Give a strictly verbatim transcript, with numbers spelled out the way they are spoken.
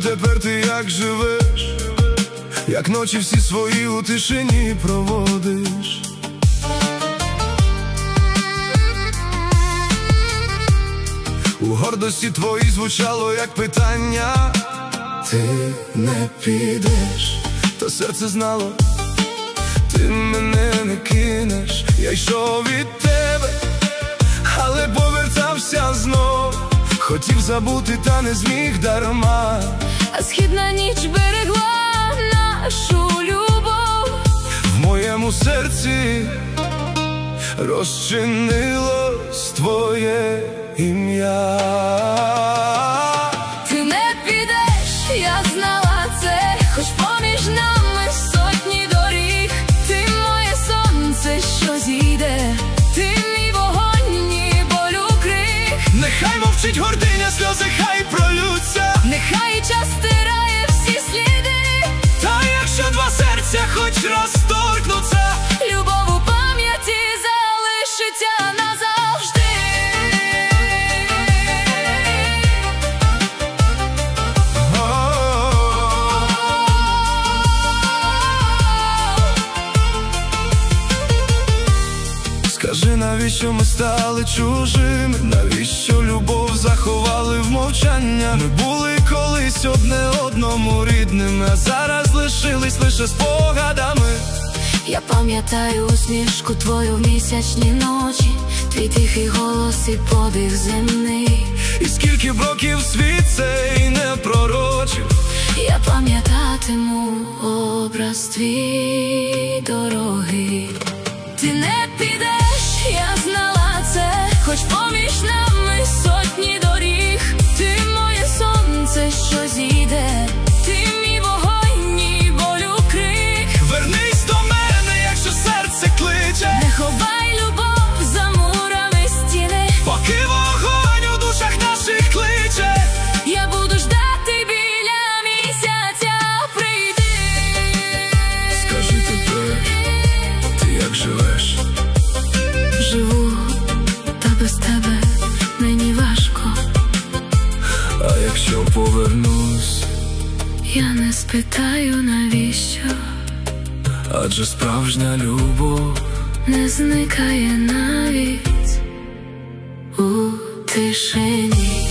тепер ти як живеш, як ночі всі свої у тишині проводиш. У гордості твоїй звучало як питання: ти не підеш, та серце знало, ти мене не кинеш. Я йшов від тебе, але повертався знов. Хотів забути, та не зміг дарма. А східна ніч берегла нашу любов. В моєму серці розчинилось твоє ім'я. Ти не підеш, я знала це, хоч поміж нами сотні доріг. Ти моє сонце, що зійде, ти мій вогонь, ні болю крик. Нехай мовчить гординя, сльози хай пролються, нехай час стирає всі сліди. та якщо два серця хоч раз торкнуться, любов у пам'яті залишиться назавжди. Скажи, навіщо ми стали чужими? Навіщо любов заховали в мовчання? Ми були колись одне одному рідними, а зараз лишились лише спогадами. Я пам'ятаю усмішку твою в місячні ночі, твій тихий голос і подих земний. І скільки б років світ цей не пророчив, я пам'ятатиму образ твій дорогий. Ти не підеш, я знала це, хоч поміж нами сотні доріг. Ти моє сонце, що зійде, ти мій вогонь, ні болю крик. Вернись до мене, якщо серце кличе, не ховай любов за мурами стіни. поки вогонь у душах наших кличе, я буду ждати біля місяця, прийди. Скажи тепер, ти як живеш? Живу, та без тебе мені важко. А якщо повернусь, я не спитаю навіщо, адже справжня любов не зникає навіть у тишині.